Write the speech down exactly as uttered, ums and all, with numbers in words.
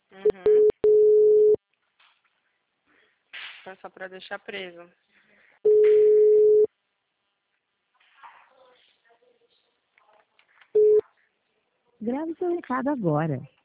Uhum. Então, só pra deixar preso. Grave seu recado agora.